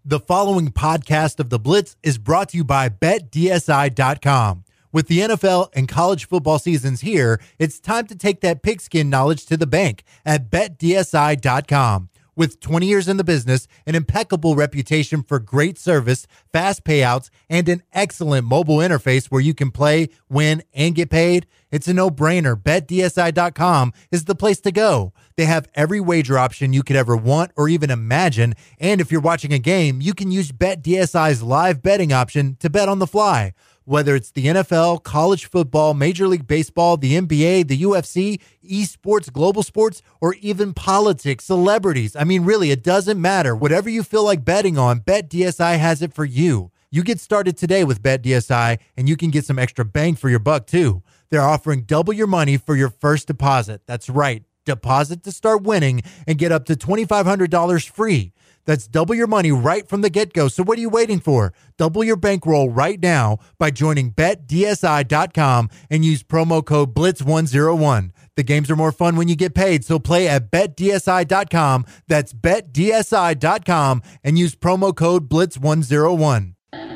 The following podcast of The Blitz is brought to you by BetDSI.com. With the NFL and college football seasons here, it's time to take that pigskin knowledge to the bank at BetDSI.com. With 20 years in the business, an impeccable reputation for great service, fast payouts, and an excellent mobile interface where you can play, win, and get paid, it's a no-brainer. BetDSI.com is the place to go. They have every wager option you could ever want or even imagine, and if you're watching a game, you can use BetDSI's live betting option to bet on the fly. Whether it's the NFL, college football, Major League Baseball, the NBA, the UFC, esports, global sports, or even politics, celebrities. I mean, really, it doesn't matter. Whatever you feel like betting on, BetDSI has it for you. You get started today with BetDSI, and you can get some extra bang for your buck, too. They're offering double your money for your first deposit. That's right. Deposit to start winning and get up to $2,500 free. That's double your money right from the get-go. So what are you waiting for? Double your bankroll right now by joining BetDSI.com and use promo code BLITZ101. The games are more fun when you get paid, so play at BetDSI.com. That's BetDSI.com and use promo code BLITZ101.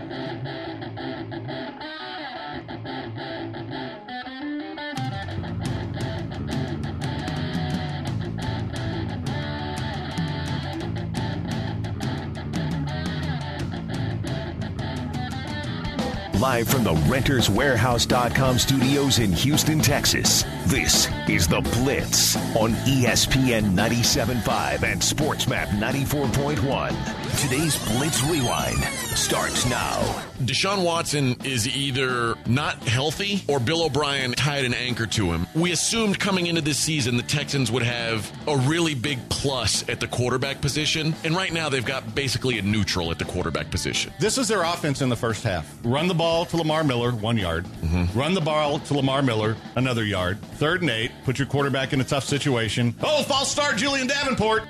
Live from the RentersWarehouse.com studios in Houston, Texas, this is The Blitz on ESPN 97.5 and SportsMap 94.1. Today's Blitz Rewind starts now. Deshaun Watson is either not healthy or Bill O'Brien tied an anchor to him. We assumed coming into this season the Texans would have a really big plus at the quarterback position, and right now they've got basically a neutral at the quarterback position. This is their offense in the first half. Run the ball to Lamar Miller, 1 yard. Run the ball to Lamar Miller, another yard. 3rd and 8, put your quarterback in a tough situation. Oh, false start, Julian Davenport.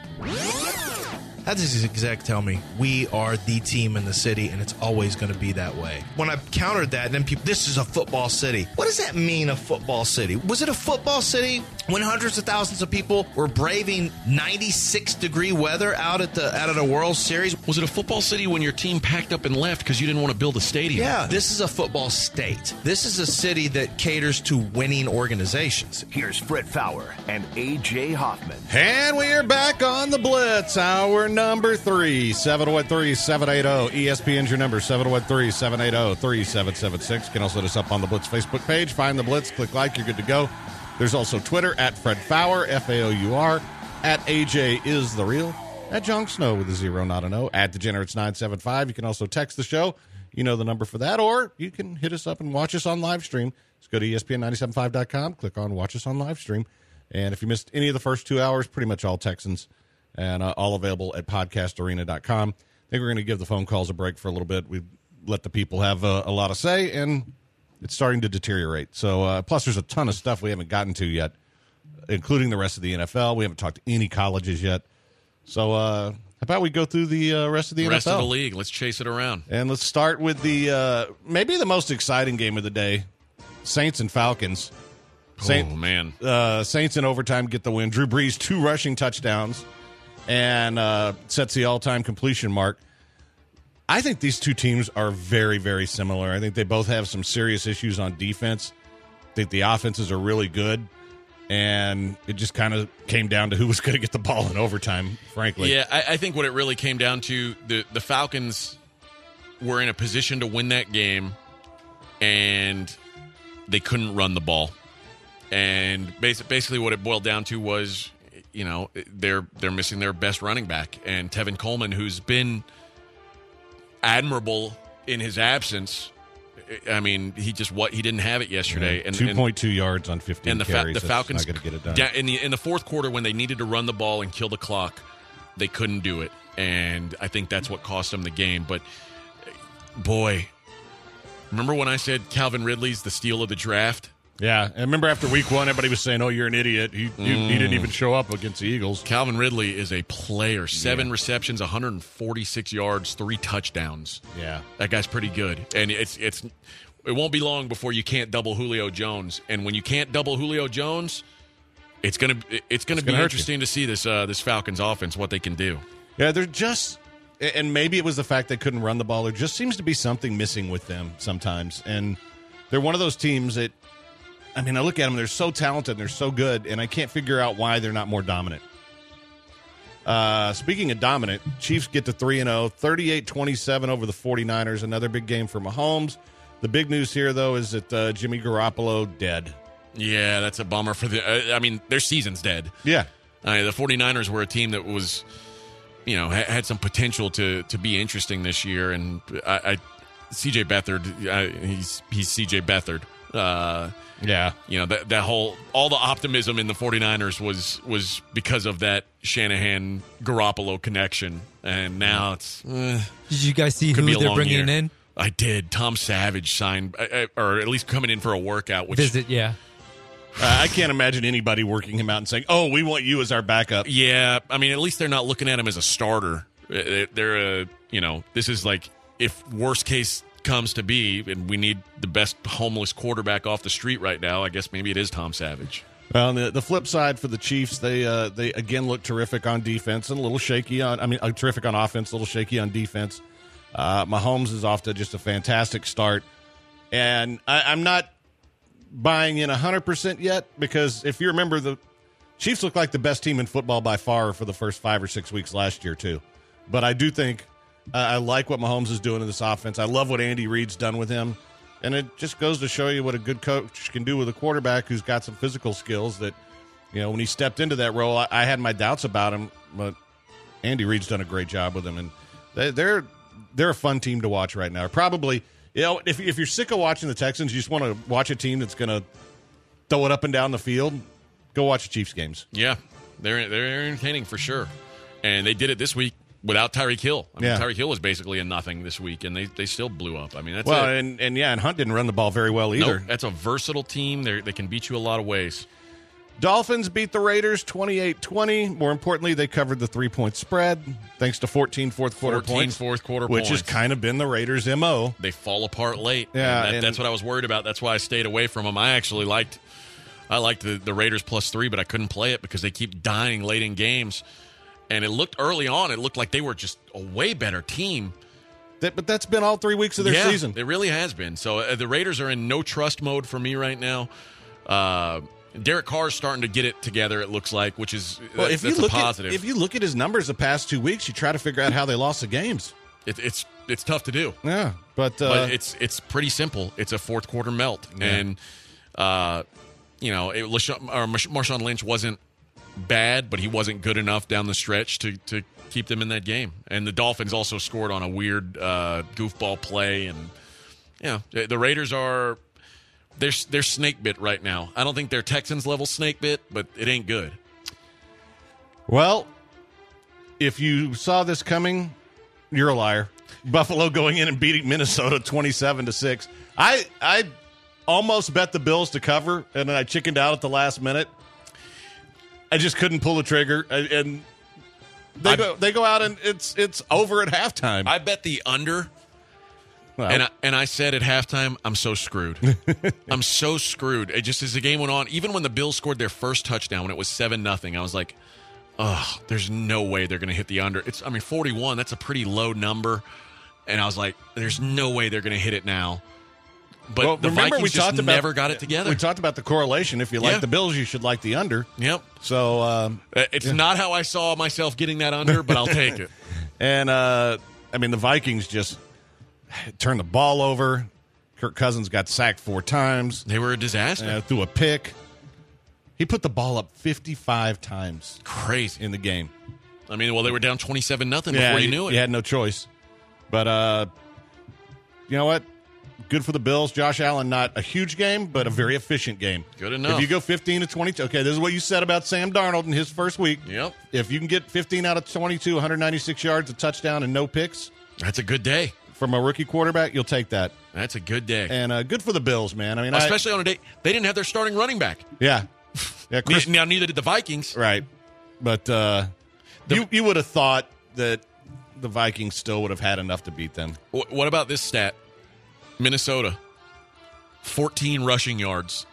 How does his exec tell me we are the team in the city and it's always going to be that way? When I countered that, then people, this is a football city. What does that mean, a football city? Was it a football city when hundreds of thousands of people were braving 96-degree weather out at the World Series? Was it a football city when your team packed up and left because you didn't want to build a stadium? Yeah, this is a football state. This is a city that caters to winning organizations. Here's Fred Fowler and A.J. Hoffman. And we are back on the Blitz, hour number 3, 713-780. ESPN's your number, 713-780-3776. You can also hit us up on the Blitz Facebook page. Find the Blitz, click like, you're good to go. There's also Twitter, at Fred Fowler, F-A-O-U-R, at AJ is the real, at Jon Snow with a 0, not an O, at Degenerates975. You can also text the show. You know the number for that, or you can hit us up and watch us on live stream. Just go to ESPN975.com, click on Watch Us on Live Stream. And if you missed any of the first 2 hours, pretty much all Texans, and all available at podcastarena.com. I think we're going to give the phone calls a break for a little bit. We've let the people have a lot to say, and it's starting to deteriorate. So, plus there's a ton of stuff we haven't gotten to yet, including the rest of the NFL. We haven't talked to any colleges yet. So, how about we go through the rest of the NFL? Rest of the league. Let's chase it around. And let's start with the maybe the most exciting game of the day, Saints and Falcons. Man. Saints in overtime get the win. Drew Brees, 2 rushing touchdowns, and sets the all-time completion mark. I think these two teams are very, very similar. I think they both have some serious issues on defense. I think the offenses are really good, and it just kind of came down to who was going to get the ball in overtime, frankly. Yeah, I think what it really came down to, the Falcons were in a position to win that game, and they couldn't run the ball. And basically what it boiled down to was, you know, they're missing their best running back, and Tevin Coleman, who's been admirable in his absence. I mean, he didn't have it yesterday. Yeah, 2.2 yards on 15 carries. The Falcons not going to get it done. In the fourth quarter, when they needed to run the ball and kill the clock, they couldn't do it, and I think that's what cost them the game. But boy, remember when I said Calvin Ridley's the steal of the draft? Yeah, and remember after week 1, everybody was saying, "Oh, you're an idiot. He didn't even show up against the Eagles." Calvin Ridley is a player. 7 receptions, 146 yards, 3 touchdowns. Yeah, that guy's pretty good. And it won't be long before you can't double Julio Jones. And when you can't double Julio Jones, it's gonna be interesting to see this Falcons offense, what they can do. Yeah, they're just. And maybe it was the fact they couldn't run the ball. There just seems to be something missing with them sometimes. And they're one of those teams that, I mean, I look at them, they're so talented and they're so good, and I can't figure out why they're not more dominant. Speaking of dominant, Chiefs get to 3-0, 38-27 over the 49ers. Another big game for Mahomes. The big news here, though, is that Jimmy Garoppolo dead. Yeah, that's a bummer for I mean, their season's dead. Yeah. The 49ers were a team that was, had some potential to be interesting this year. And C.J. Beathard, he's C.J. Beathard. Yeah. That whole, all the optimism in the 49ers was because of that Shanahan-Garoppolo connection. And now it's... Did you guys see who they're bringing in? I did. Tom Savage signed, or at least coming in for a workout. Visit, yeah. I can't imagine anybody working him out and saying, "Oh, we want you as our backup." Yeah, I mean, at least they're not looking at him as a starter. They're this is like, if worst case comes to be, and we need the best homeless quarterback off the street right now, I guess maybe it is Tom Savage. Well, the flip side for the Chiefs, they again look terrific on defense and a little shaky terrific on offense, a little shaky on defense. Mahomes is off to just a fantastic start, and I'm not buying in 100% yet, because if you remember, the Chiefs look like the best team in football by far for the first 5 or 6 weeks last year too. But I do think I like what Mahomes is doing in this offense. I love what Andy Reid's done with him, and it just goes to show you what a good coach can do with a quarterback who's got some physical skills. That, when he stepped into that role, I had my doubts about him, but Andy Reid's done a great job with him, and they're a fun team to watch right now. Probably. If you're sick of watching the Texans, you just want to watch a team that's going to throw it up and down the field, go watch the Chiefs games. Yeah, they're entertaining for sure. And they did it this week without Tyreek Hill. I mean, Tyreek Hill was basically a nothing this week, and they still blew up. I mean, that's it. And Hunt didn't run the ball very well either. Nope, that's a versatile team. They can beat you a lot of ways. Dolphins beat the Raiders 28-20. More importantly, they covered the 3-point spread thanks to 14 fourth quarter points. Which has kind of been the Raiders' MO. They fall apart late. Yeah, that's what I was worried about. That's why I stayed away from them. I actually liked the Raiders +3, but I couldn't play it because they keep dying late in games. And it looked early on, it looked like they were just a way better team. But that's been all 3 weeks of their season. It really has been. So the Raiders are in no trust mode for me right now. Derek Carr's starting to get it together, it looks like, which is that's a positive. If you look at his numbers the past 2 weeks, you try to figure out how they lost the games. It's tough to do. Yeah, but it's pretty simple. It's a fourth quarter melt, and Marshawn Lynch wasn't bad, but he wasn't good enough down the stretch to keep them in that game. And the Dolphins also scored on a weird goofball play, and the Raiders are. They're snake bit right now. I don't think they're Texans level snake bit, but it ain't good. Well, if you saw this coming, you're a liar. Buffalo going in and beating Minnesota 27-6. I almost bet the Bills to cover, and then I chickened out at the last minute. I just couldn't pull the trigger, and they go out and it's over at halftime. I bet the under. Well, and I said at halftime, I'm so screwed. I'm so screwed. It just as the game went on, even when the Bills scored their first touchdown when it was 7-0, I was like, oh, there's no way they're going to hit the under. 41, that's a pretty low number. And I was like, there's no way they're going to hit it now. But the Vikings just never got it together. We talked about the correlation. If you like the Bills, you should like the under. Yep. So it's not how I saw myself getting that under, but I'll take it. And, the Vikings just turned the ball over. Kirk Cousins got sacked 4 times. They were a disaster. Threw a pick. He put the ball up 55 times. Crazy. In the game. I mean, they were down 27-0 before you knew it. You had no choice. But, you know what? Good for the Bills. Josh Allen, not a huge game, but a very efficient game. Good enough. If you go 15-22, okay, this is what you said about Sam Darnold in his first week. Yep. If you can get 15 out of 22, 196 yards, a touchdown, and no picks. That's a good day. From a rookie quarterback, you'll take that. That's a good day. And good for the Bills, man. I mean, especially on a day they didn't have their starting running back. Yeah. Now neither did the Vikings. Right. But you would have thought that the Vikings still would have had enough to beat them. What about this stat? Minnesota, 14 rushing yards,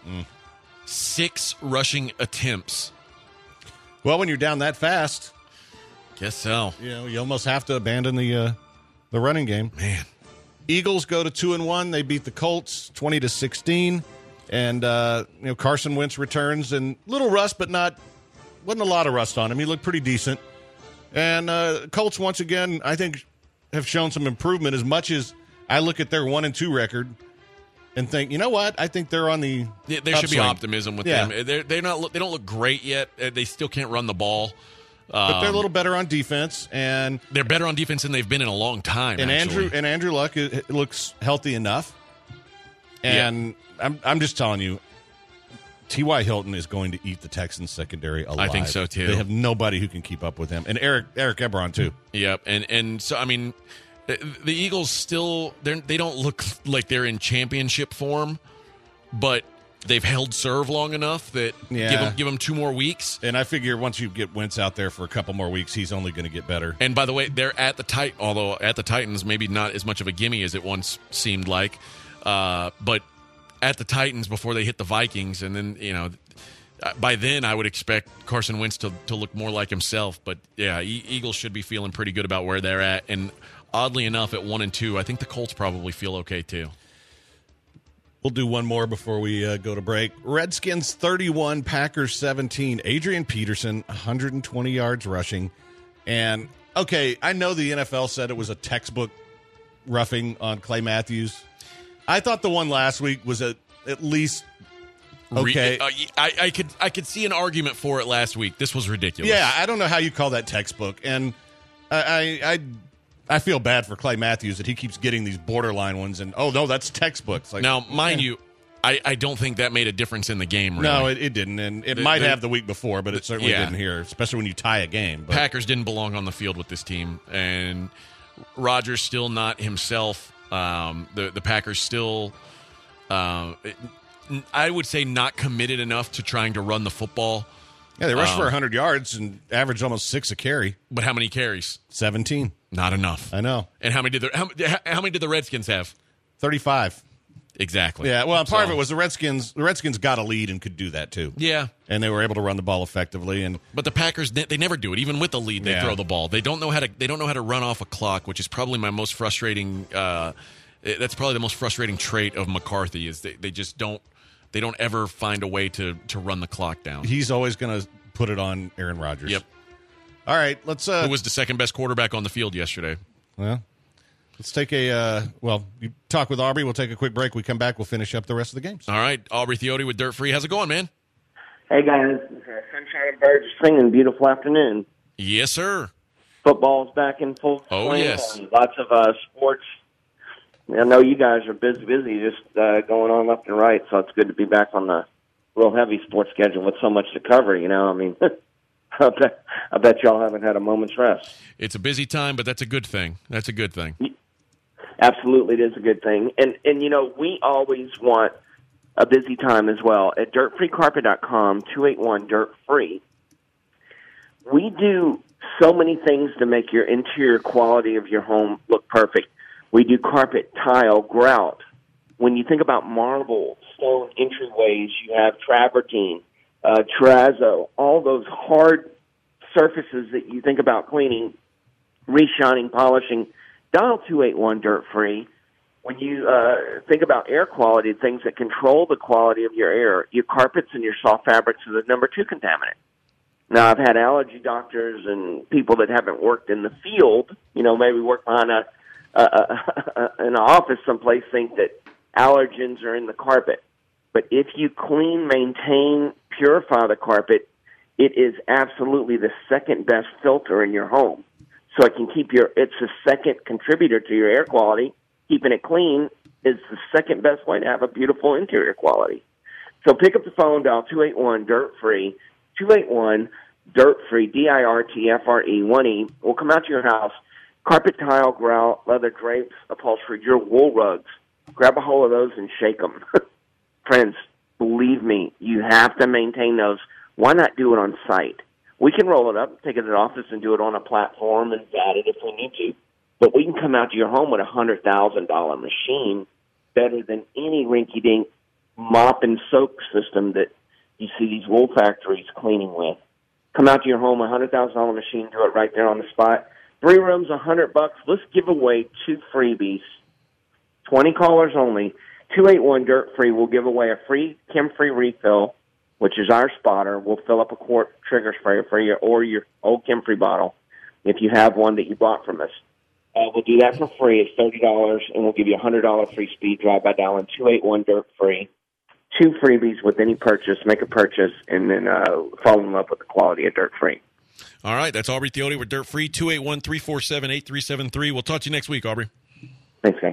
6 rushing attempts. Well, when you're down that fast, Guess so. You almost have to abandon the running game. Man. Eagles go to 2-1. They beat the Colts 20-16. And Carson Wentz returns, and little rust, but wasn't a lot of rust on him. He looked pretty decent. And Colts once again, I think, have shown some improvement. As much as I look at their 1-2 record and think, you know what? I think they're on the there should be optimism with them. They don't look great yet. They still can't run the ball. But they're a little better on defense, and they're better on defense than they've been in a long time. And actually. Andrew Luck looks healthy enough. And I'm just telling you, T.Y. Hilton is going to eat the Texans secondary alive. I think so too. They have nobody who can keep up with him, and Eric Ebron too. Yep, and so I mean, the Eagles still they don't look like they're in championship form, but they've held serve long enough that give them 2 more weeks. And I figure once you get Wentz out there for a couple more weeks, he's only going to get better. And by the way, they're at the Titans, maybe not as much of a gimme as it once seemed like, but at the Titans before they hit the Vikings, and then by then I would expect Carson Wentz to look more like himself. But yeah, Eagles should be feeling pretty good about where they're at. And oddly enough, at 1-2, I think the Colts probably feel okay too. We'll do one more before we go to break. Redskins 31, Packers 17. Adrian Peterson, 120 yards rushing. And, okay, I know the NFL said it was a textbook roughing on Clay Matthews. I thought the one last week was at least okay. I could see an argument for it last week. This was ridiculous. Yeah, I don't know how you call that textbook. And I feel bad for Clay Matthews that he keeps getting these borderline ones, and no, that's textbooks. Like, now, mind you, I don't think that made a difference in the game. Really. No, it didn't, and it might have the week before, but it certainly didn't here, especially when you tie a game. But Packers didn't belong on the field with this team, and Rodgers still not himself. The Packers still, I would say, not committed enough to trying to run the football. Yeah, they rushed for 100 yards and averaged almost 6 a carry. But how many carries? 17. Not enough. I know. And how many did the Redskins have? 35. Exactly. Yeah, well, part of it was the Redskins got a lead and could do that too. Yeah. And they were able to run the ball effectively, but the Packers, they never do it. Even with the lead, they throw the ball. They don't know how to run off a clock, which is probably my most frustrating that's probably the most frustrating trait of McCarthy is they just don't ever find a way to run the clock down. He's always going to put it on Aaron Rodgers. Yep. All right, let's who was the second best quarterback on the field yesterday? Well, let's take you talk with Aubrey. We'll take a quick break. We come back, we'll finish up the rest of the games. All right, Aubrey Theote with Dirt Free. How's it going, man? Hey, guys. Sunshine and birds are singing. Beautiful afternoon. Yes, sir. Football's back in full swing. Oh, yes. Lots of sports. I know you guys are busy just going on left and right, so it's good to be back on the real heavy sports schedule with so much to cover, I mean, I bet y'all haven't had a moment's rest. It's a busy time, but that's a good thing. Absolutely, it is a good thing. And we always want a busy time as well. At dirtfreecarpet.com, 281-DIRT-FREE, we do so many things to make your interior quality of your home look perfect. We do carpet, tile, grout. When you think about marble, stone entryways, you have travertine, terrazzo, all those hard surfaces that you think about cleaning, reshining, polishing. Dial 281-DIRT-FREE. When you think about air quality, things that control the quality of your air, your carpets and your soft fabrics are the number 2 contaminant. Now, I've had allergy doctors and people that haven't worked in the field, maybe work behind an office someplace, think that allergens are in the carpet. But if you clean, maintain, purify the carpet, it is absolutely the second best filter in your home. So it can it's the second contributor to your air quality. Keeping it clean is the second best way to have a beautiful interior quality. So pick up the phone, dial 281-DIRT-FREE, 281-DIRT-FREE, DIRTFRE, 1E. We'll come out to your house. Carpet, tile, grout, leather drapes, upholstery, your wool rugs. Grab a hold of those and shake them. Friends, believe me, you have to maintain those. Why not do it on site? We can roll it up, take it to the office, and do it on a platform and vat it if we need to. But we can come out to your home with a $100,000 machine better than any rinky-dink mop and soak system that you see these wool factories cleaning with. come out to your home, $100,000 machine, do it right there on the spot. 3 rooms, $100. Let's give away 2 freebies. 20 callers only. 281-DIRT-FREE. We'll give away a free Chem-Free refill, which is our spotter. We'll fill up a quart trigger spray for you or your old Chem-Free bottle if you have one that you bought from us. We'll do that for free. It's $30, and we'll give you a $100 free speed drive by dialing 281-DIRT-FREE. 2 freebies with any purchase. Make a purchase, and then fall in love with the quality of Dirt Free. All right, that's Aubrey Theote with Dirt Free, 281-347-8373. We'll talk to you next week, Aubrey. Thanks, man.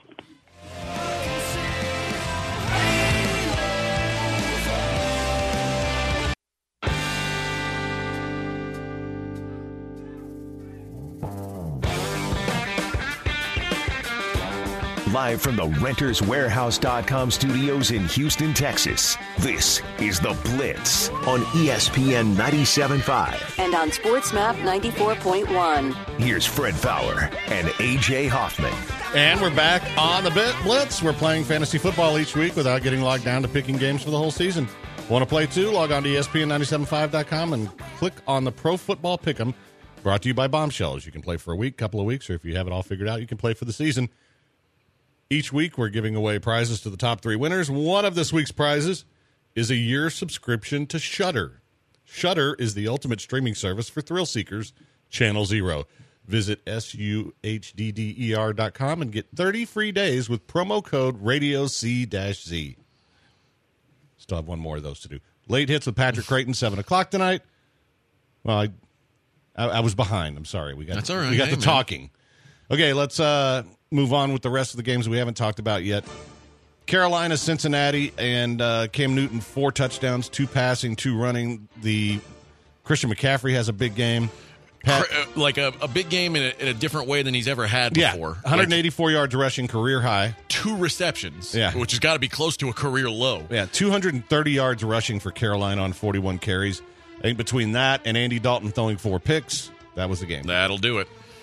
Live from the RentersWarehouse.com studios in Houston, Texas, this is The Blitz on ESPN 97.5. And on SportsMap 94.1. Here's Fred Fowler and A.J. Hoffman. And we're back on the Blitz. We're playing fantasy football each week without getting logged down to picking games for the whole season. Want to play too? Log on to ESPN975.com and click on the Pro Football Pick'em, brought to you by Bombshells. You can play for a week, couple of weeks, or if you have it all figured out, you can play for the season. Each week, we're giving away prizes to the top 3 winners. One of this week's prizes is a year subscription to Shudder. Shudder is the ultimate streaming service for thrill seekers, Channel Zero. Visit SUHDDER.com and get 30 free days with promo code RADIOC-Z. Still have one more of those to do. Late Hits with Patrick Creighton, 7 o'clock tonight. Well, I was behind. I'm sorry. That's all right. We got talking. Okay, let's move on with the rest of the games we haven't talked about yet. Carolina, Cincinnati, and Cam Newton, 4 touchdowns, 2 passing, 2 running. The Christian McCaffrey has a big game. Like a big game in a different way than he's ever had before. 184 yards rushing, career high. 2 receptions, which has got to be close to a career low. Yeah, 230 yards rushing for Carolina on 41 carries. I think between that and Andy Dalton throwing 4 picks, that was the game. That'll do it.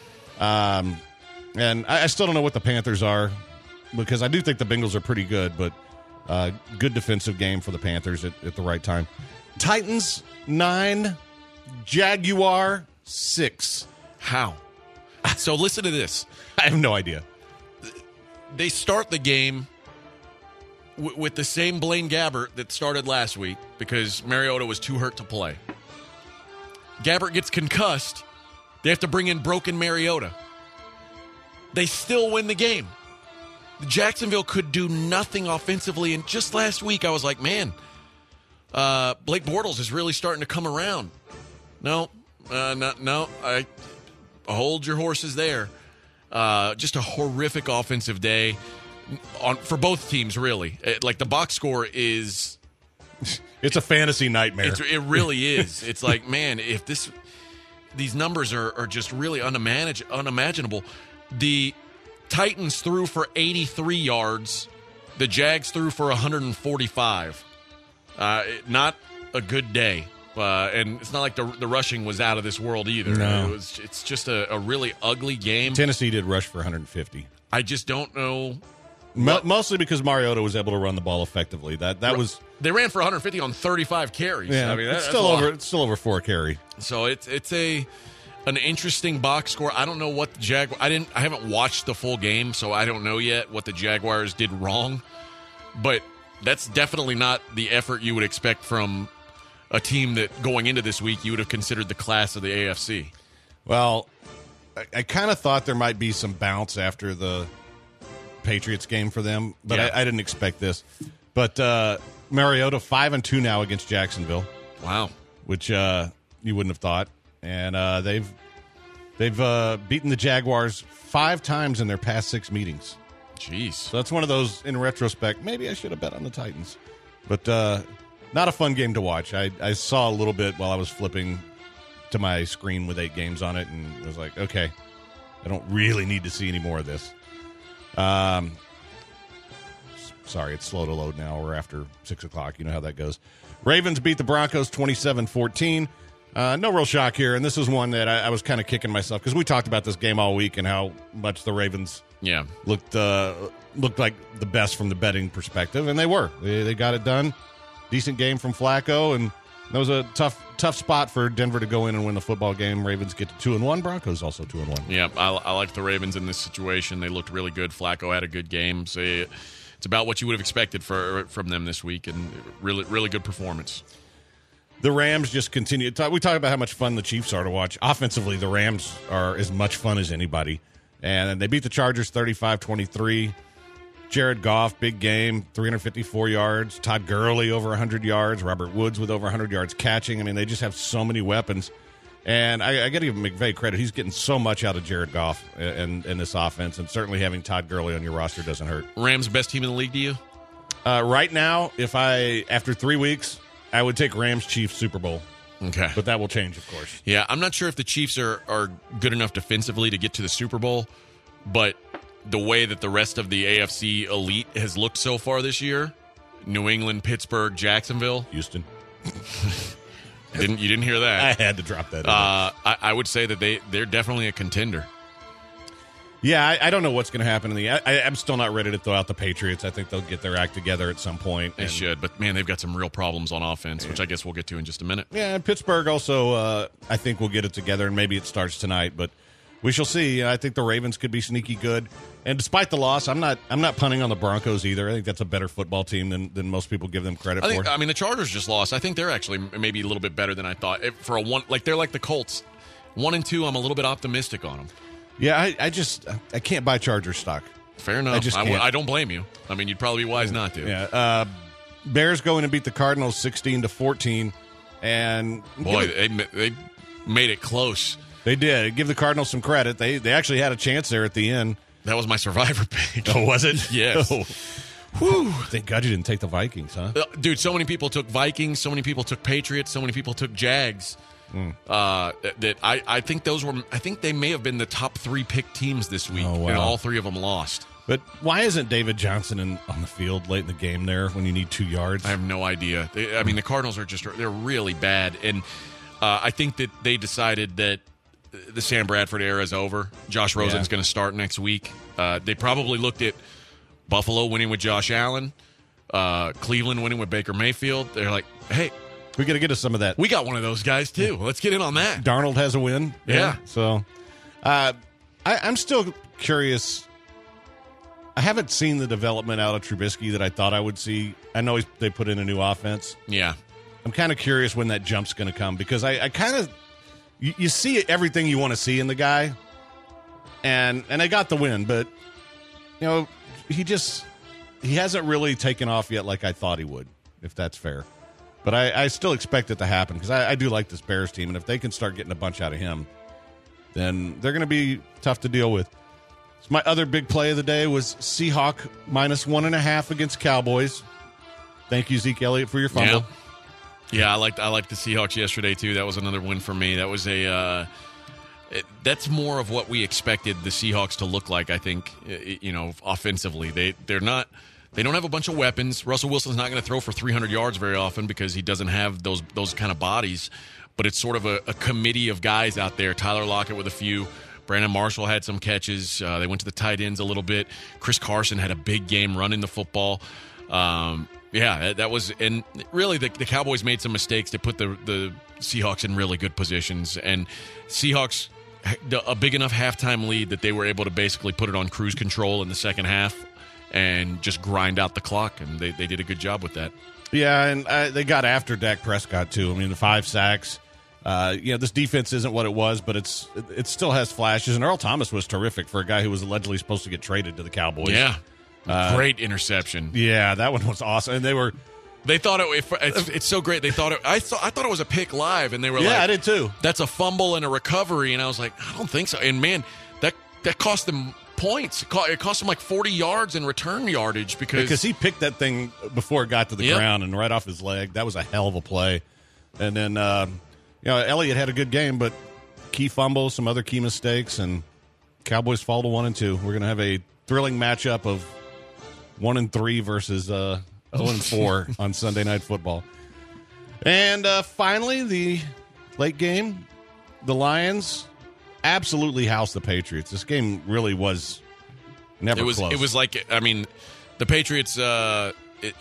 And I still don't know what the Panthers are, because I do think the Bengals are pretty good, but good defensive game for the Panthers at the right time. Titans, 9. Jaguar, 6. How? So listen to this. I have no idea. They start the game with the same Blaine Gabbert that started last week because Mariota was too hurt to play. Gabbert gets concussed. They have to bring in broken Mariota. They still win the game. Jacksonville could do nothing offensively, and just last week I was like, man, Blake Bortles is really starting to come around. No, I hold your horses there. Just a horrific offensive day for both teams, really. Like the box score is... It's a fantasy nightmare. It really is. It's like, man, if these numbers are just really unimaginable. The Titans threw for 83 yards. The Jags threw for 145. Not a good day. And it's not like the rushing was out of this world either. No. It's just a really ugly game. Tennessee did rush for 150. I just don't know. Mostly because Mariota was able to run the ball effectively. That was... They ran for 150 on 35 carries. Yeah, I mean, it's still over 4 carry. So it's an interesting box score. I don't know what the Jaguars... I haven't watched the full game, so I don't know yet what the Jaguars did wrong. But that's definitely not the effort you would expect from a team that going into this week you would have considered the class of the AFC. Well, I kind of thought there might be some bounce after the Patriots game for them, but I didn't expect this. But Mariota 5-2 now against Jacksonville. Wow, which you wouldn't have thought. And they've beaten the Jaguars 5 times in their past 6 meetings. Jeez. So that's one of those, in retrospect, maybe I should have bet on the Titans. But not a fun game to watch. I saw a little bit while I was flipping to my screen with 8 games on it and was like, okay, I don't really need to see any more of this. Sorry, it's slow to load now. We're after 6 o'clock. You know how that goes. Ravens beat the Broncos 27-14. No real shock here, and this is one that I was kind of kicking myself because we talked about this game all week and how much the Ravens looked like the best from the betting perspective, and they were. They got it done. Decent game from Flacco, and That was a tough spot for Denver to go in and win the football game. Ravens get to 2-1. Broncos also 2-1. Yeah, I like the Ravens in this situation. They looked really good. Flacco had a good game. So it's about what you would have expected from them this week, and really, really good performance. The Rams just continue. We talk about how much fun the Chiefs are to watch. Offensively, the Rams are as much fun as anybody. And they beat the Chargers 35-23. Jared Goff, big game, 354 yards. Todd Gurley over 100 yards. Robert Woods with over 100 yards catching. I mean, they just have so many weapons. And I got to give McVay credit. He's getting so much out of Jared Goff in this offense. And certainly having Todd Gurley on your roster doesn't hurt. Rams best team in the league to you? Right now, after 3 weeks, I would take Rams-Chiefs Super Bowl. Okay. But that will change, of course. Yeah, I'm not sure if the Chiefs are good enough defensively to get to the Super Bowl, but the way that the rest of the AFC elite has looked so far this year, New England, Pittsburgh, Jacksonville. Houston. You didn't hear that. I had to drop that in. I would say that they're definitely a contender. Yeah, I don't know what's going to happen in the. I'm still not ready to throw out the Patriots. I think they'll get their act together at some point. They should, but man, they've got some real problems on offense, which I guess we'll get to in just a minute. Yeah, and Pittsburgh also, I think will get it together, and maybe it starts tonight, but we shall see. I think the Ravens could be sneaky good, and despite the loss, I'm not punting on the Broncos either. I think that's a better football team than most people give them credit for. I mean, the Chargers just lost. I think they're actually maybe a little bit better than I thought. For they're like the Colts, 1-2. I'm a little bit optimistic on them. Yeah, I can't buy Chargers stock. Fair enough. I don't blame you. I mean, you'd probably be wise not to. Yeah. Bears go in and beat the Cardinals 16-14, and boy, they made it close. They did. Give the Cardinals some credit. They actually had a chance there at the end. That was my survivor pick. Oh, was it? Yes. Oh. Whew. Thank God you didn't take the Vikings, huh? Dude, so many people took Vikings. So many people took Patriots. So many people took Jags. That I think I think they may have been the top 3 pick teams this week, and all 3 of them lost. But why isn't David Johnson on the field late in the game there when you need 2 yards? I have no idea. I mean, the Cardinals they're really bad, and I think that they decided that the Sam Bradford era is over. Josh Rosen's going to start next week. They probably looked at Buffalo winning with Josh Allen, Cleveland winning with Baker Mayfield. They're like, hey, we got to get us some of that. We got one of those guys, too. Let's get in on that. Darnold has a win. Yeah. So I'm still curious. I haven't seen the development out of Trubisky that I thought I would see. I know they put in a new offense. Yeah. I'm kind of curious when that jump's going to come, because I kind of – you see everything you want to see in the guy, and they got the win, but, you know, he hasn't really taken off yet like I thought he would, if that's fair. But I still expect it to happen, because I do like this Bears team, and if they can start getting a bunch out of him, then they're going to be tough to deal with. So my other big play of the day was Seahawk -1.5 against Cowboys. Thank you, Zeke Elliott, for your fumble. Yeah, I liked the Seahawks yesterday too. That was another win for me. That was that's more of what we expected the Seahawks to look like. I think, offensively, they don't have a bunch of weapons. Russell Wilson's not going to throw for 300 yards very often because he doesn't have those kind of bodies. But it's sort of a committee of guys out there. Tyler Lockett with a few. Brandon Marshall had some catches. They went to the tight ends a little bit. Chris Carson had a big game running the football. That was – and really the Cowboys made some mistakes to put the Seahawks in really good positions. And Seahawks – a big enough halftime lead that they were able to basically put it on cruise control in the second half and just grind out the clock, and they did a good job with that. Yeah, and they got after Dak Prescott, too. I mean, the 5 sacks. This defense isn't what it was, but it still has flashes. And Earl Thomas was terrific for a guy who was allegedly supposed to get traded to the Cowboys. Yeah, great interception. Yeah, that one was awesome. And they thought it's so great. They thought I thought it was a pick live, and they were like, "Yeah, I did too." That's a fumble and a recovery, and I was like, "I don't think so." And man, that cost them points. It cost them like 40 yards in return yardage because he picked that thing before it got to the ground and right off his leg. That was a hell of a play. And then Elliott had a good game, but key fumbles, some other key mistakes, and Cowboys fall to 1-2. We're gonna have a thrilling matchup of 1-3 versus 0-4 on Sunday Night Football. And finally, the late game, the Lions absolutely housed the Patriots. This game really was never close. It was like, I mean, the Patriots,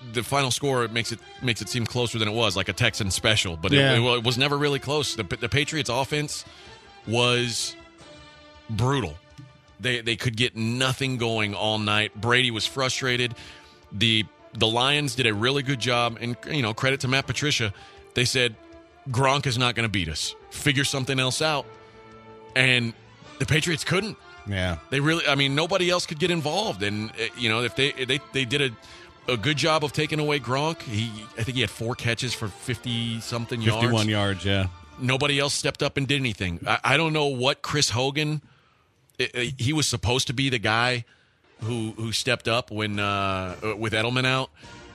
the final score makes it seem closer than it was, like a Texan special, but Yeah. it was never really close. The Patriots' offense was brutal. They could get nothing going all night. Brady was frustrated. The Lions did a really good job, and credit to Matt Patricia. They said Gronk is not going to beat us. Figure something else out, and the Patriots couldn't. Yeah, they really. I mean, nobody else could get involved, and if they did a good job of taking away Gronk. I think he had 4 catches for 50-something yards. 51 yards, yeah. Nobody else stepped up and did anything. I don't know what Chris Hogan. He was supposed to be the guy who stepped up when with Edelman out.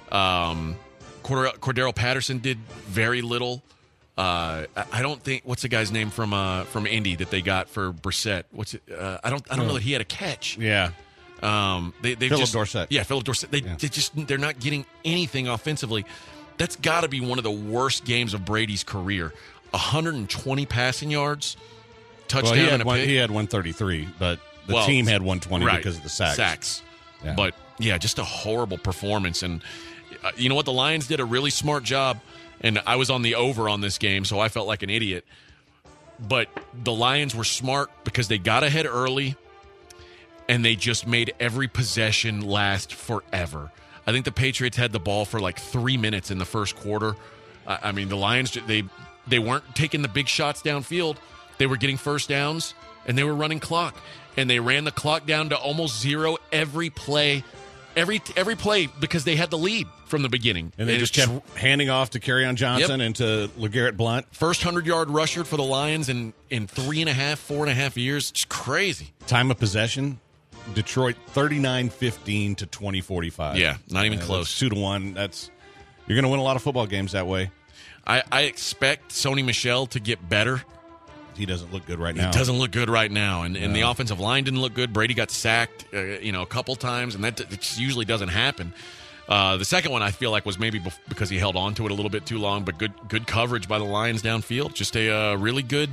Cordero Patterson did very little. I don't think what's the guy's name from Indy that they got for Brissett. What's it? I don't know that he had a catch. Yeah. Philip Dorsett. Yeah, Philip Dorsett. They're not getting anything offensively. That's got to be one of the worst games of Brady's career. 120 passing yards, touchdown and a pick. He had 133, but the team had 120 because of the sacks. Yeah. But yeah, just a horrible performance. And you know what? The Lions did a really smart job. And I was on the over on this game, so I felt like an idiot. But the Lions were smart because they got ahead early, and they just made every possession last forever. I think the Patriots had the ball for like 3 minutes in the first quarter. I mean, the Lions, they weren't taking the big shots downfield. They were getting first downs, and they were running clock. And they ran the clock down to almost zero every play. Every play because they had the lead from the beginning. And they just kept handing off to Kerryon Johnson and to LeGarrette Blount. First 100-yard rusher for the Lions in 4.5 years. It's crazy. Time of possession, Detroit 39-15 to 20-45. Yeah, not even close. 2-1. You're going to win a lot of football games that way. I expect Sony Michel to get better. He doesn't look good right now. He doesn't look good right now, and the offensive line didn't look good. Brady got sacked, a couple times, and that usually doesn't happen. The second one I feel like was maybe because he held on to it a little bit too long, but good coverage by the Lions downfield. Just a really good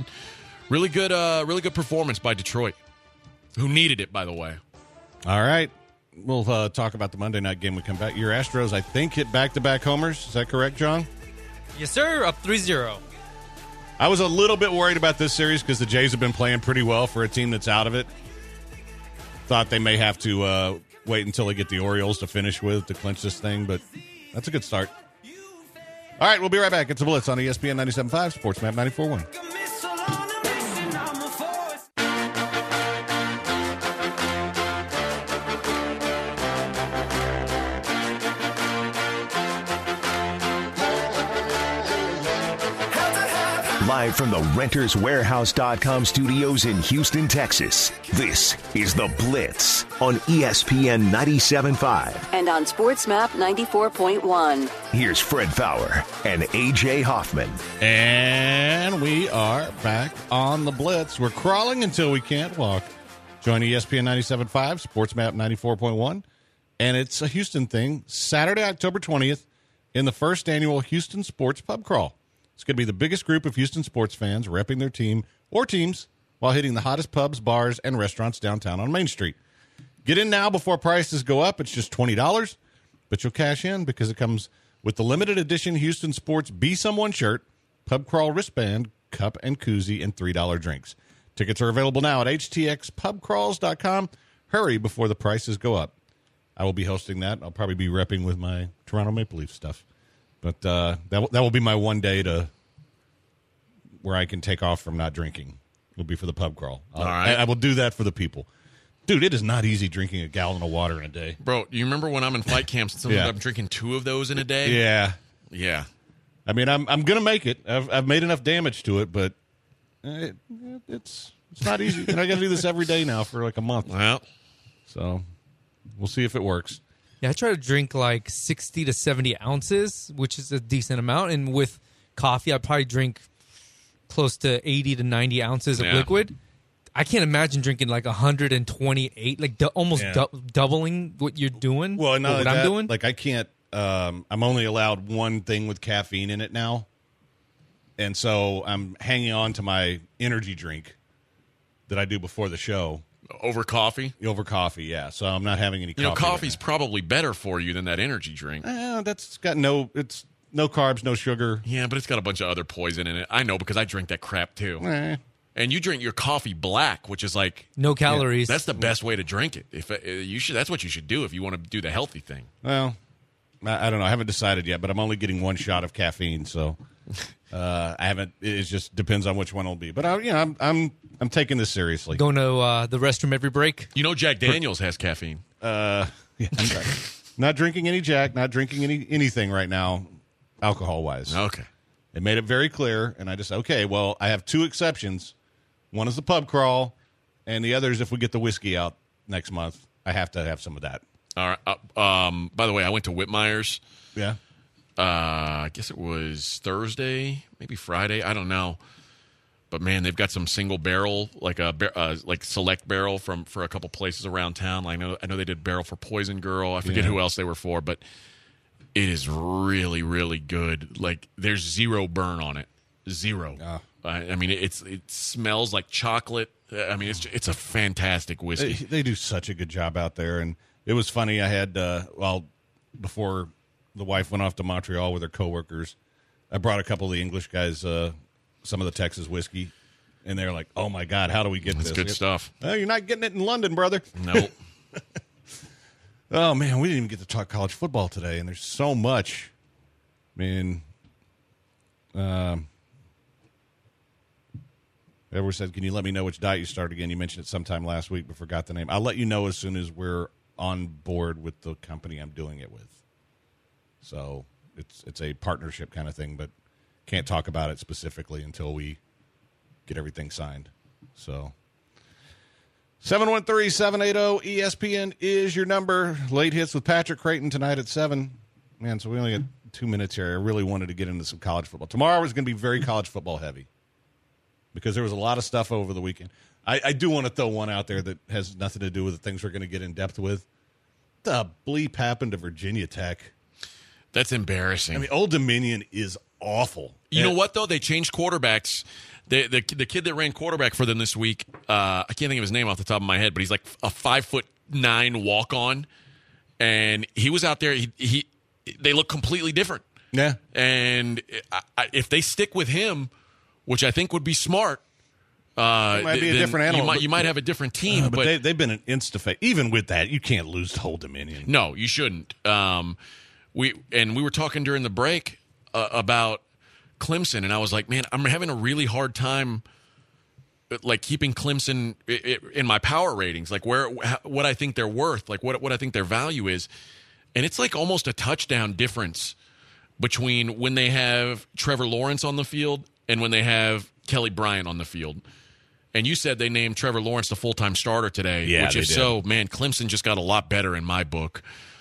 performance by Detroit, who needed it, by the way. All right, we'll talk about the Monday night game when we come back. Your Astros, I think, hit back-to-back homers. Is that correct, John? Yes, sir. Up 3-0. I was a little bit worried about this series because the Jays have been playing pretty well for a team that's out of it. Thought they may have to wait until they get the Orioles to finish with to clinch this thing, but that's a good start. All right, we'll be right back. It's a Blitz on ESPN 97.5, Sports Map 94.1. Live from the RentersWarehouse.com studios in Houston, Texas, this is The Blitz on ESPN 97.5. And on Sports Map 94.1. Here's Fred Faour and A.J. Hoffman. And we are back on The Blitz. We're crawling until we can't walk. Join ESPN 97.5, Sports Map 94.1. And it's a Houston thing. Saturday, October 20th, in the first annual Houston Sports Pub Crawl. It's going to be the biggest group of Houston sports fans repping their team or teams while hitting the hottest pubs, bars, and restaurants downtown on Main Street. Get in now before prices go up. It's just $20, but you'll cash in because it comes with the limited edition Houston Sports Be Someone shirt, pub crawl wristband, cup and koozie, and $3 drinks. Tickets are available now at htxpubcrawls.com. Hurry before the prices go up. I will be hosting that. I'll probably be repping with my Toronto Maple Leaf stuff. But that will be my one day to where I can take off from not drinking. Will be for the pub crawl. All right. I will do that for the people. Dude, it is not easy drinking a gallon of water in a day. Bro, you remember when I'm in flight camps, sometimes I'm drinking 2 of those in a day? Yeah. Yeah. I mean, I'm going to make it. I've made enough damage to it, but it's not easy. And I got to do this every day now for like a month. Well. So we'll see if it works. Yeah, I try to drink like 60 to 70 ounces, which is a decent amount. And with coffee, I probably drink close to 80 to 90 ounces of liquid. I can't imagine drinking like 128, like almost doubling what you're doing. Well, no, what I'm doing. Like I can't. I'm only allowed one thing with caffeine in it now, and so I'm hanging on to my energy drink that I do before the show. Over coffee? Over coffee, yeah. So I'm not having any coffee. You know, coffee's right probably better for you than that energy drink. That's got no carbs, no sugar. Yeah, but it's got a bunch of other poison in it. I know because I drink that crap too. And you drink your coffee black, which is like no calories. That's the best way to drink it. That's what you should do if you want to do the healthy thing. Well, I don't know. I haven't decided yet, but I'm only getting one shot of caffeine, so I haven't. It just depends on which one it'll be. But I'm taking this seriously. Going to the restroom every break. You know, Jack Daniels has caffeine. Yeah, not drinking any Jack. Not drinking anything right now, alcohol wise. Okay. They made it very clear, and I just well, I have two exceptions. One is the pub crawl, and the other is if we get the whiskey out next month. I have to have some of that. All right. By the way, I went to Whitmire's. Yeah. I guess it was Thursday, maybe Friday. I don't know. But man, they've got some single barrel, like select barrel for a couple places around town. I know they did barrel for Poison Girl. I forget who else they were for, but it is really, really good. Like there's zero burn on it, zero. Oh. I mean, it smells like chocolate. I mean, it's a fantastic whiskey. They do such a good job out there, and it was funny. I had before the wife went off to Montreal with her coworkers, I brought a couple of the English guys some of the Texas whiskey, and they're like, "Oh my God, how do we get this?" It's good stuff. Oh, you're not getting it in London, brother. No. Oh man, we didn't even get to talk college football today, and there's so much. I mean, Edward said, "Can you let me know which diet you start again?" You mentioned it sometime last week, but forgot the name. I'll let you know as soon as we're on board with the company I'm doing it with. So it's a partnership kind of thing, but can't talk about it specifically until we get everything signed. So 713-780-ESPN is your number. Late hits with Patrick Creighton tonight at 7. Man, so we only got 2 minutes here. I really wanted to get into some college football. Tomorrow is going to be very college football heavy because there was a lot of stuff over the weekend. I do want to throw one out there that has nothing to do with the things we're going to get in depth with. The bleep happened to Virginia Tech? That's embarrassing. I mean, Old Dominion is awful. You know what, though? They changed quarterbacks. The kid that ran quarterback for them this week, I can't think of his name off the top of my head, but he's like a 5'9" walk-on, and he was out there. They look completely different. Yeah. And if they stick with him, which I think would be smart, it might be a different animal. You might have a different team. But they've been an insta-face. Even with that, you can't lose to Old Dominion. No, you shouldn't. We were talking during the break about Clemson, and I was like, man, I'm having a really hard time like keeping Clemson in my power ratings, like what I think they're worth, like what I think their value is. And it's like almost a touchdown difference between when they have Trevor Lawrence on the field and when they have Kelly Bryant on the field. And you said they named Trevor Lawrence the full-time starter today, which if so, man, Clemson just got a lot better in my book.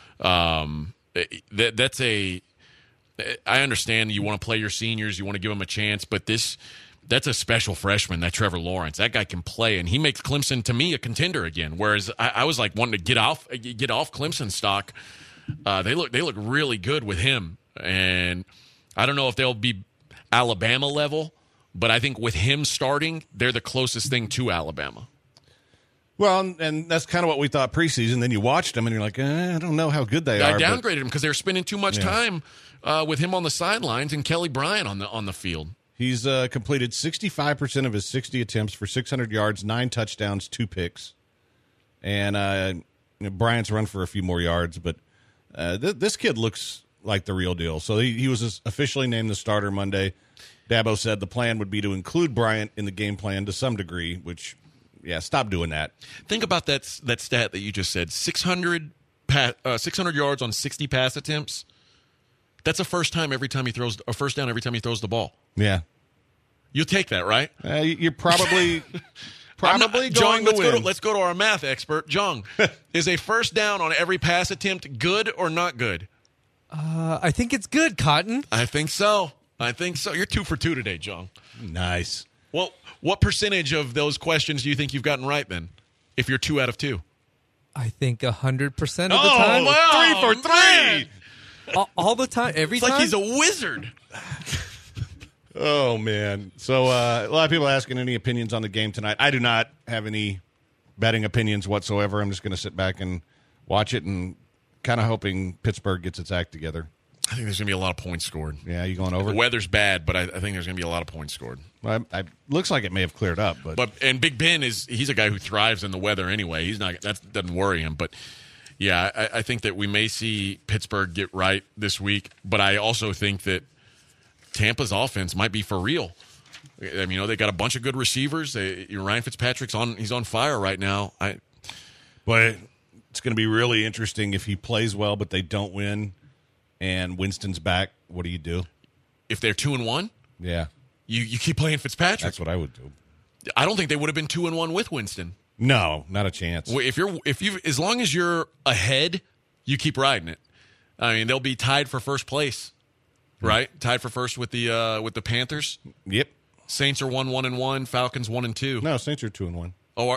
I understand you want to play your seniors, you want to give them a chance, but that's a special freshman, that Trevor Lawrence. That guy can play, and he makes Clemson, to me, a contender again. Whereas I was like wanting to get off Clemson stock. They look really good with him, and I don't know if they'll be Alabama level, but I think with him starting, they're the closest thing to Alabama. Well, and that's kind of what we thought preseason. Then you watched them, and you're like, I don't know how good they are. I downgraded him because they were spending too much time with him on the sidelines and Kelly Bryant on the field. He's completed 65% of his 60 attempts for 600 yards, 9 touchdowns, 2 picks. And Bryant's run for a few more yards, but this kid looks like the real deal. So he was officially named the starter Monday. Dabo said the plan would be to include Bryant in the game plan to some degree, which, stop doing that. Think about that stat that you just said, 600 yards on 60 pass attempts. That's a first down every time he throws the ball. Yeah. You'll take that, right? You're probably going Jong, to win. Let's go to our math expert. Jong, is a first down on every pass attempt good or not good? I think it's good, Cotton. I think so. You're 2 for 2 today, Jong. Nice. Well, what percentage of those questions do you think you've gotten right then, if you're 2 out of 2? I think 100% of the time. Wow, 3 for 3! All the time, every it's time? like he's a wizard. Oh, man. So a lot of people asking any opinions on the game tonight. I do not have any betting opinions whatsoever. I'm just going to sit back and watch it and kind of hoping Pittsburgh gets its act together. I think there's going to be a lot of points scored. Yeah, you going over? The weather's bad, but I think there's going to be a lot of points scored. Well, looks like it may have cleared up, and Big Ben he's a guy who thrives in the weather anyway. That doesn't worry him. But yeah, I think that we may see Pittsburgh get right this week. But I also think that Tampa's offense might be for real. I mean, they got a bunch of good receivers. Ryan Fitzpatrick's he's on fire right now. But it's going to be really interesting if he plays well, but they don't win. And Winston's back. What do you do? If they're 2-1, yeah, you keep playing Fitzpatrick. That's what I would do. I don't think they would have been 2-1 with Winston. No, not a chance. As long as you're ahead, you keep riding it. I mean, they'll be tied for first place, right? Tied for first with the Panthers. Yep. Saints are 1-1, Falcons 1-2. No, Saints are 2-1.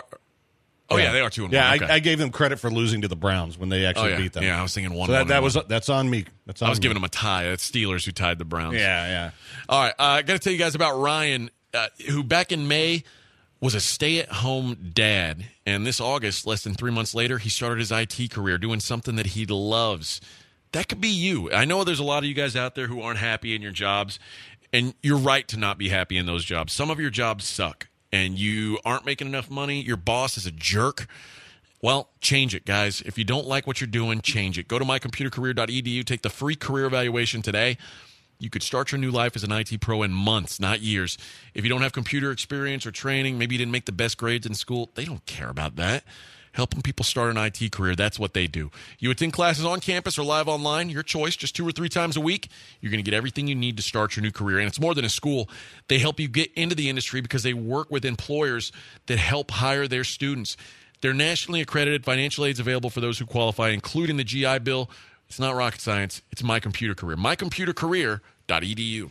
Yeah, they are 2-1. Yeah, okay. I gave them credit for losing to the Browns when they actually beat them. Yeah, I was thinking 1-1. So that's on me. I was giving them a tie. That's Steelers who tied the Browns. Yeah. All right, I got to tell you guys about Ryan, who back in May was a stay-at-home dad, and this August, less than 3 months later, he started his IT career doing something that he loves. That could be you. I know there's a lot of you guys out there who aren't happy in your jobs, and you're right to not be happy in those jobs. Some of your jobs suck, and you aren't making enough money. Your boss is a jerk. Well, change it, guys. If you don't like what you're doing, change it. Go to mycomputercareer.edu. Take the free career evaluation today. You could start your new life as an IT pro in months, not years. If you don't have computer experience or training, maybe you didn't make the best grades in school, they don't care about that. Helping people start an IT career, that's what they do. You attend classes on campus or live online, your choice, just 2 or 3 times a week. You're going to get everything you need to start your new career. And it's more than a school. They help you get into the industry because they work with employers that help hire their students. They're nationally accredited. Financial aid's available for those who qualify, including the GI Bill. It's not rocket science. It's My Computer Career. MyComputerCareer.edu.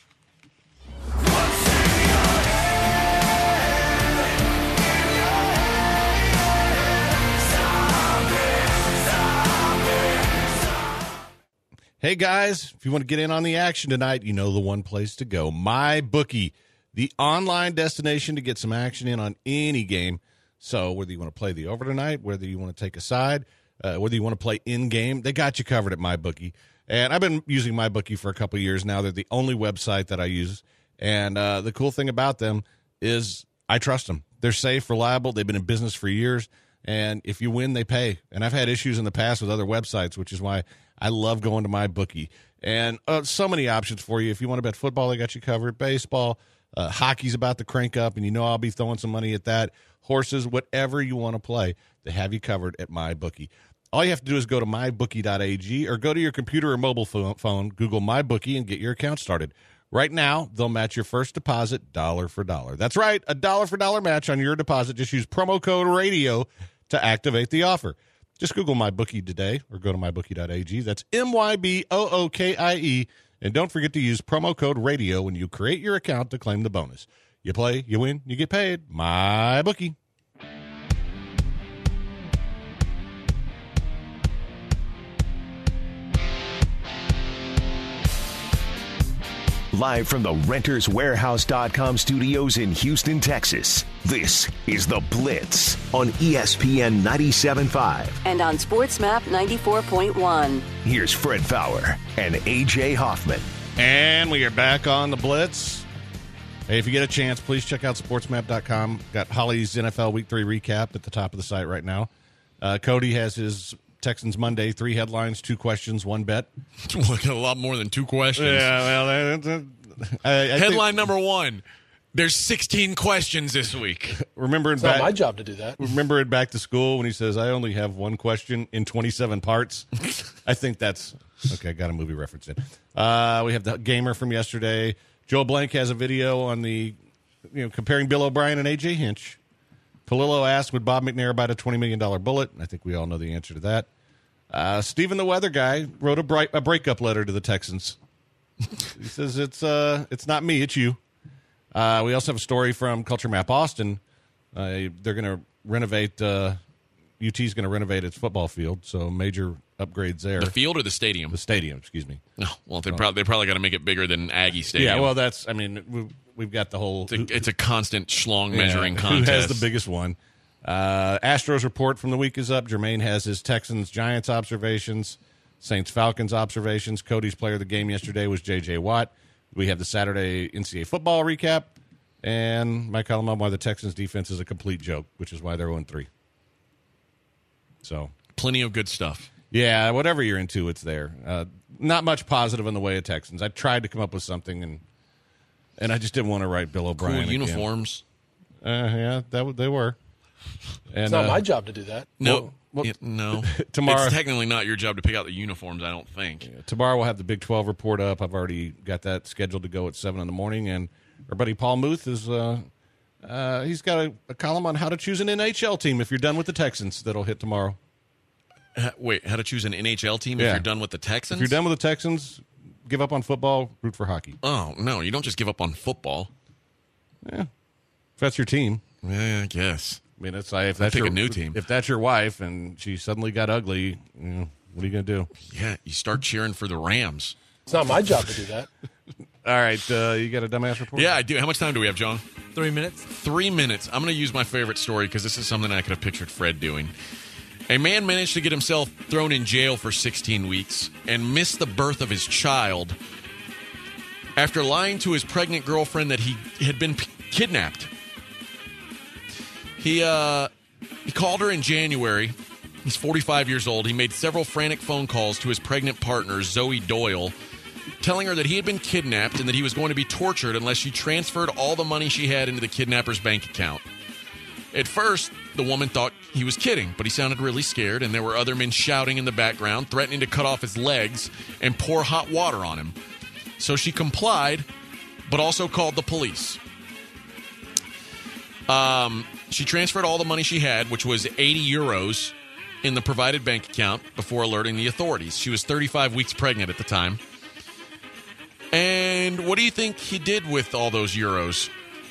Hey, guys, if you want to get in on the action tonight, you know the one place to go. MyBookie, the online destination to get some action in on any game. So whether you want to play the over tonight, whether you want to take a side, whether you want to play in-game, they got you covered at MyBookie. And I've been using MyBookie for a couple of years now. They're the only website that I use. And the cool thing about them is I trust them. They're safe, reliable. They've been in business for years. And if you win, they pay. And I've had issues in the past with other websites, which is why I love going to MyBookie. And so many options for you. If you want to bet football, they got you covered. Baseball, hockey's about to crank up, and you know I'll be throwing some money at that. Horses, whatever you want to play, they have you covered at MyBookie. All you have to do is go to mybookie.ag or go to your computer or mobile phone, Google MyBookie, and get your account started. Right now, they'll match your first deposit dollar for dollar. That's right, a dollar for dollar match on your deposit. Just use promo code RADIO to activate the offer. Just Google MyBookie today or go to mybookie.ag. That's MYBOOKIE. And don't forget to use promo code RADIO when you create your account to claim the bonus. You play, you win, you get paid. MyBookie. Live from the RentersWarehouse.com studios in Houston, Texas, this is The Blitz on ESPN 97.5. And on SportsMap 94.1. Here's Fred Fowler and A.J. Hoffman. And we are back on The Blitz. Hey, if you get a chance, please check out SportsMap.com. Got Holly's NFL Week 3 recap at the top of the site right now. Cody has his Texans Monday, 3 headlines, 2 questions, 1 bet. Look at a lot more than 2 questions. Yeah, well, headline number 1. There's 16 questions this week. It's not my job to do that. Remember it back to school when he says, I only have 1 question in 27 parts? I think that's okay. I got a movie reference in. We have the gamer from yesterday. Joe Blank has a video on the, comparing Bill O'Brien and A.J. Hinch. Palillo asked, would Bob McNair bite a $20 million bullet? I think we all know the answer to that. Stephen the Weather Guy wrote a breakup letter to the Texans. He says, it's not me, it's you. We also have a story from Culture Map Austin. They're going to renovate, UT's going to renovate its football field, so major upgrades there. The field or the stadium? The stadium, excuse me. Oh, well, they probably got to make it bigger than Aggie Stadium. Yeah, well, we've got the whole... It's a constant schlong measuring contest. Who has the biggest one? Astros report from the week is up. Jermaine has his Texans-Giants observations, Saints-Falcons observations. Cody's player of the game yesterday was J.J. Watt. We have the Saturday NCAA football recap. And my column on why the Texans' defense is a complete joke, which is why they're 0-3. So plenty of good stuff. Yeah, whatever you're into, it's there. Not much positive in the way of Texans. I tried to come up with something, and I just didn't want to write Bill O'Brien. Cool uniforms. Yeah, they were. And, it's not my job to do that. No. No. Tomorrow, it's technically not your job to pick out the uniforms, I don't think. Yeah, tomorrow we'll have the Big 12 report up. I've already got that scheduled to go at 7 in the morning, and our buddy Paul Muth is he's got a column on how to choose an NHL team if you're done with the Texans that'll hit tomorrow. Wait, how to choose an NHL team if you're done with the Texans? If you're done with the Texans, give up on football, root for hockey. Oh, no, you don't just give up on football. Yeah. If that's your team. Yeah, I guess. I mean, it's like if that's a new team. If that's your wife and she suddenly got ugly, what are you going to do? Yeah, you start cheering for the Rams. It's not my job to do that. All right, you got a dumbass report? Yeah, I do. How much time do we have, John? 3 minutes. 3 minutes. I'm going to use my favorite story because this is something I could have pictured Fred doing. A man managed to get himself thrown in jail for 16 weeks and missed the birth of his child after lying to his pregnant girlfriend that he had been kidnapped. He called her in January. He's 45 years old. He made several frantic phone calls to his pregnant partner, Zoe Doyle, telling her that he had been kidnapped and that he was going to be tortured unless she transferred all the money she had into the kidnapper's bank account. At first, the woman thought he was kidding, but he sounded really scared, and there were other men shouting in the background, threatening to cut off his legs and pour hot water on him. So she complied, but also called the police. She transferred all the money she had, which was 80 euros, in the provided bank account before alerting the authorities. She was 35 weeks pregnant at the time. And what do you think he did with all those euros?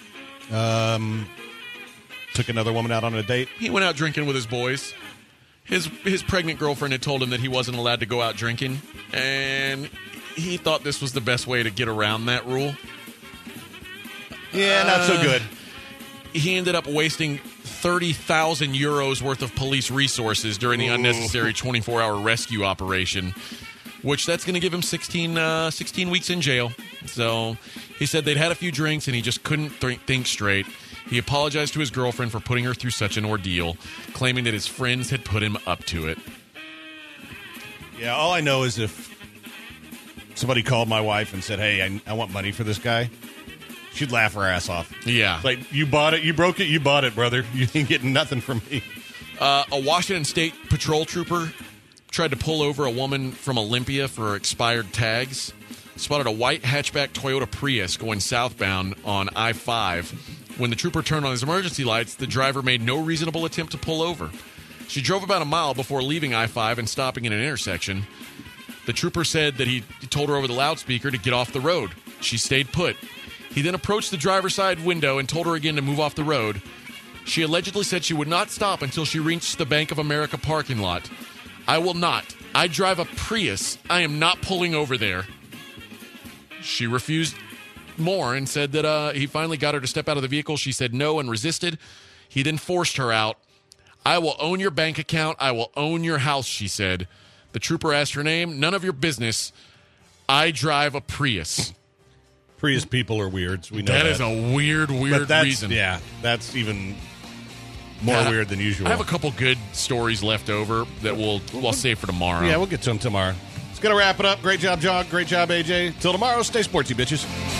Took another woman out on a date. He went out drinking with his boys. His pregnant girlfriend had told him that he wasn't allowed to go out drinking, and he thought this was the best way to get around that rule. Yeah, not so good. He ended up wasting 30,000 euros worth of police resources during the unnecessary 24-hour rescue operation, which that's going to give him 16 weeks in jail. So he said they'd had a few drinks and he just couldn't think straight. He apologized to his girlfriend for putting her through such an ordeal, claiming that his friends had put him up to it. Yeah, all I know is if somebody called my wife and said, hey, I want money for this guy, she'd laugh her ass off. Yeah. Like, you bought it, you broke it, you bought it, brother. You ain't getting nothing from me. A Washington State patrol trooper tried to pull over a woman from Olympia for expired tags. Spotted a white hatchback Toyota Prius going southbound on I-5. When the trooper turned on his emergency lights, the driver made no reasonable attempt to pull over. She drove about a mile before leaving I-5 and stopping in an intersection. The trooper said that he told her over the loudspeaker to get off the road. She stayed put. He then approached the driver's side window and told her again to move off the road. She allegedly said she would not stop until she reached the Bank of America parking lot. I will not. I drive a Prius. I am not pulling over there. She refused more and said that he finally got her to step out of the vehicle. She said no and resisted. He then forced her out. I will own your bank account. I will own your house, she said. The trooper asked her name. None of your business. I drive a Prius. Prius people are weirds. We know that is a weird reason. Yeah, that's even more weird than usual. I have a couple good stories left over that we'll save for tomorrow. Yeah, we'll get to them tomorrow. It's going to wrap it up. Great job, Jog. Great job, AJ. Till tomorrow, stay sportsy, bitches.